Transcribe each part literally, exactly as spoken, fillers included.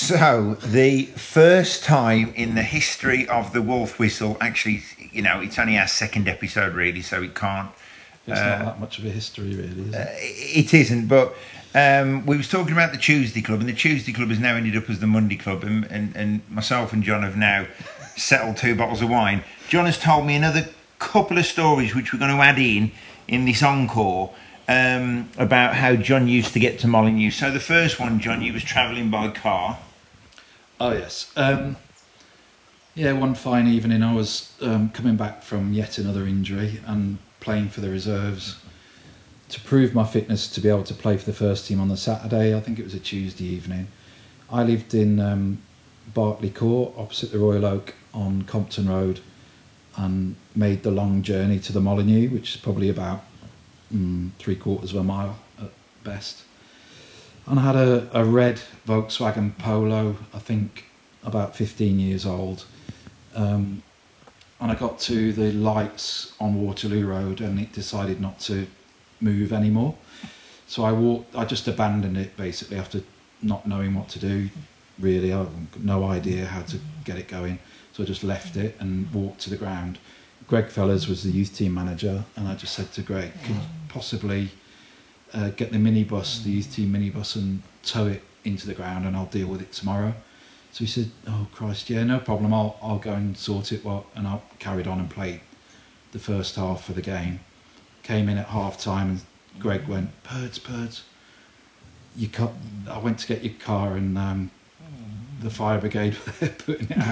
So, the first time in the history of the Wolf Whistle, actually, you know, it's only our second episode, really, so it can't. It's uh, not that much of a history, really, is it? Uh, it isn't, but um, we was talking about the Tuesday Club, and the Tuesday Club has now ended up as the Monday Club, and, and, and myself and John have now settled two bottles of wine. John has told me another couple of stories which we're going to add in in this encore. Um, about how John used to get to Molineux. So the first one, John, you was travelling by car. Oh, yes. Um, yeah, one fine evening I was um, coming back from yet another injury and playing for the reserves to prove my fitness to be able to play for the first team on the Saturday. I think it was a Tuesday evening. I lived in um, Berkeley Court, opposite the Royal Oak on Compton Road, and made the long journey to the Molineux, which is probably about mm, three quarters of a mile at best. And I had a, a red Volkswagen Polo, I think about fifteen years old. Um, and I got to the lights on Waterloo Road and it decided not to move anymore. So I walked, I just abandoned it basically after not knowing what to do, really. I had no idea how to get it going. So I just left it and walked to the ground. Greg Fellers was the youth team manager, and I just said to Greg, could you possibly uh, get the minibus, the youth team minibus, and tow it into the ground, and I'll deal with it tomorrow. So he said, oh Christ, yeah, no problem, I'll I'll go and sort it. Well, and I carried on and played the first half of the game. Came in at half time and Greg went, Birds, Birds, you cut. I went to get your car and um, the fire brigade were there putting it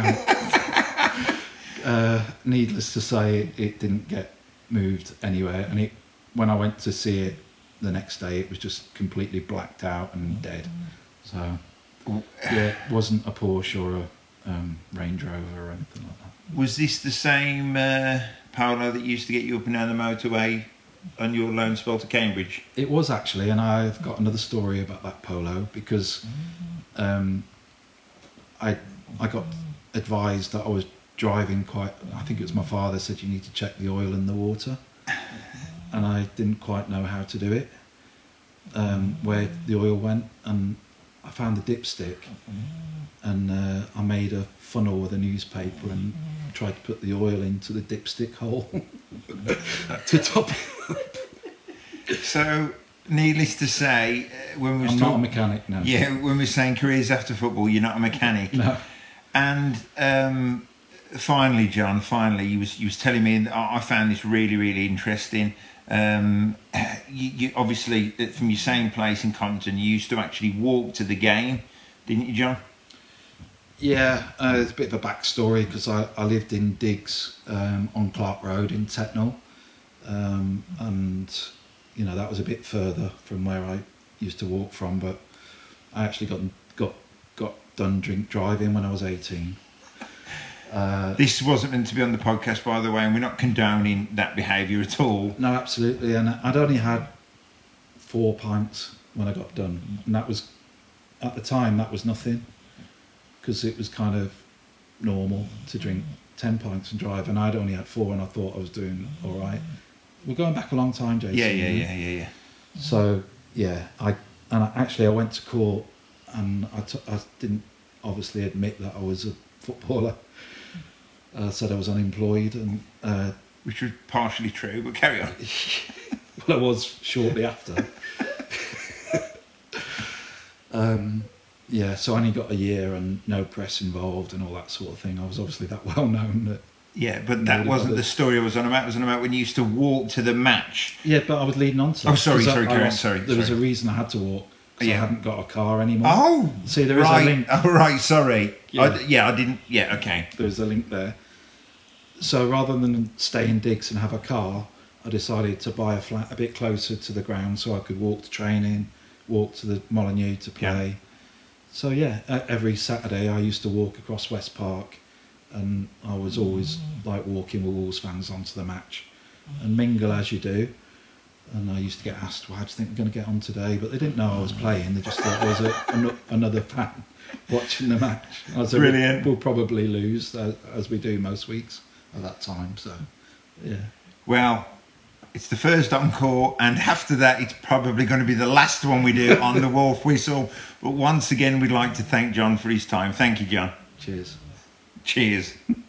out. uh, needless to say, it, it didn't get moved anywhere, and it when I went to see it the next day, it was just completely blacked out and dead. So yeah, it wasn't a Porsche or a um, Range Rover or anything like that. Was this the same uh, Paolo that used to get you up and down the motorway on your loan spell to Cambridge? It was actually, and I've got another story about that Polo because um, I I got advised that I was driving quite. I think it was my father said you need to check the oil in the water, and I didn't quite know how to do it. Um, where the oil went, and I found the dipstick, and uh, I made a funnel with a newspaper and tried to put the oil into the dipstick hole to top it. So, needless to say, uh, when we I'm was not talk- a mechanic now. Yeah, when we were saying careers after football, you're not a mechanic. No. And um, finally, John, finally, you was you was telling me, and I I found this really, really interesting. Um, you, you obviously uh, from your same place in Compton, you used to actually walk to the game, didn't you, John? Yeah, uh, there's a bit of a backstory because I, I lived in Diggs um, on Clark Road in Tetnall, um, and you know that was a bit further from where I used to walk from. But I actually got got got done drink driving when I was eighteen. Uh, This wasn't meant to be on the podcast, by the way, and we're not condoning that behaviour at all. no, absolutely, and I'd only had four pints when I got done, and that was at the time that was nothing. Because it was kind of normal to drink ten pints and drive, and I'd only had four, and I thought I was doing all right. We're going back a long time, Jason. Yeah, yeah, yeah, yeah, yeah. So yeah, I and I, actually I went to court, and I, t- I didn't obviously admit that I was a footballer. I said I was unemployed, and uh, Which was partially true, but carry on. well, I was shortly after. um, Yeah, so I only got a year and no press involved and all that sort of thing. I was obviously that well known that. Yeah, but that Nobody wasn't bothered. the story I was on about. I was on about when you used to walk to the match. Yeah, but I was leading on to that. Oh, sorry, 'cause I- sorry, I carry on, lost- sorry, There was a sorry. reason I had to walk because Yeah. I hadn't got a car anymore. Oh, See, there is right. a link. Oh, right, sorry. Yeah. I, yeah, I didn't. Yeah, okay. There's a link there. So rather than stay in Diggs and have a car, I decided to buy a flat a bit closer to the ground so I could walk to training, walk to the Molineux to play. Yeah. So yeah, e- every Saturday I used to walk across West Park, and I was always like walking with Wolves fans onto the match and mingle as you do. And I used to get asked, well, how do you think we're going to get on today? But they didn't know I was playing. They just thought I was a, an, another fan watching the match. I said, Brilliant. We'll probably lose, as, as we do most weeks at that time. So, yeah. Well, It's the first encore, and after that, it's probably going to be the last one we do on the Wolf Whistle. But once again, we'd like to thank John for his time. Thank you, John. Cheers. Cheers.